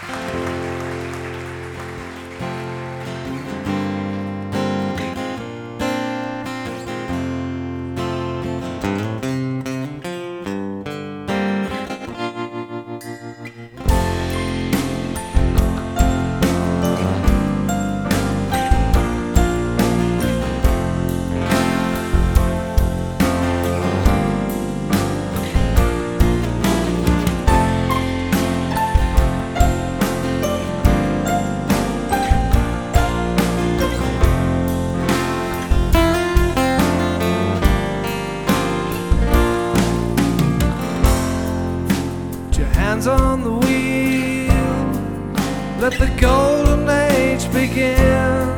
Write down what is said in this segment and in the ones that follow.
Hands on the wheel, let the golden age begin.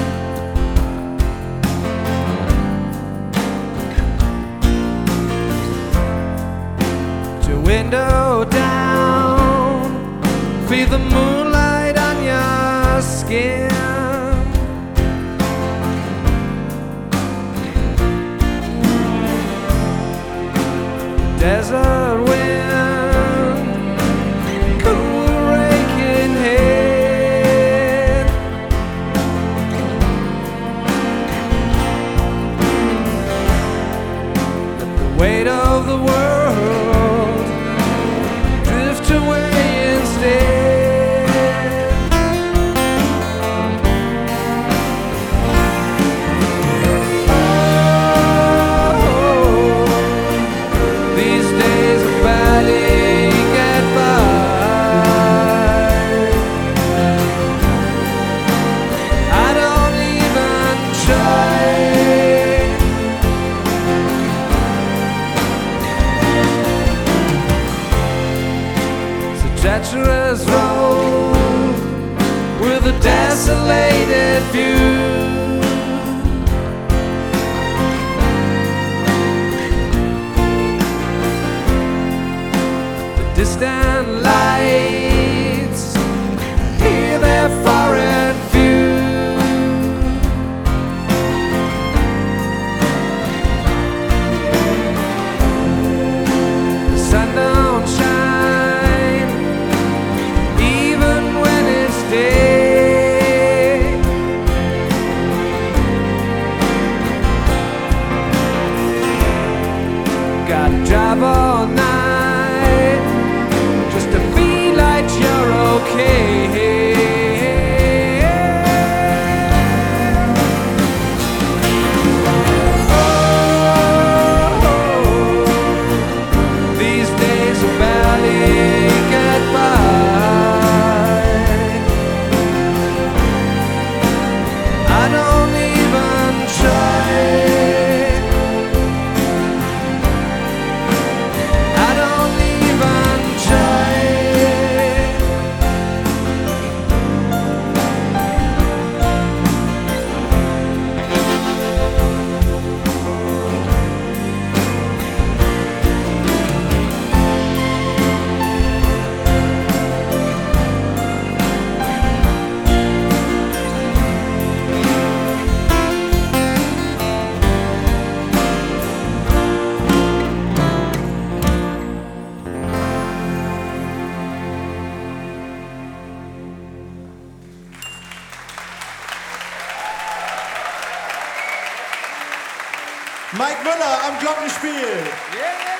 Put your window down, feel the moonlight on your skin. Desert wind, weight of the world drift away instead. Oh, these days I barely get by. I don't even try. Treacherous road with a desolated view. The distant lights, hear their foreign view. The sun don't shine day. Gotta drive all night just to feel like you're okay. These days I barely get by. I don't even try. I don't even try. Mike Müller am Glockenspiel. Yeah.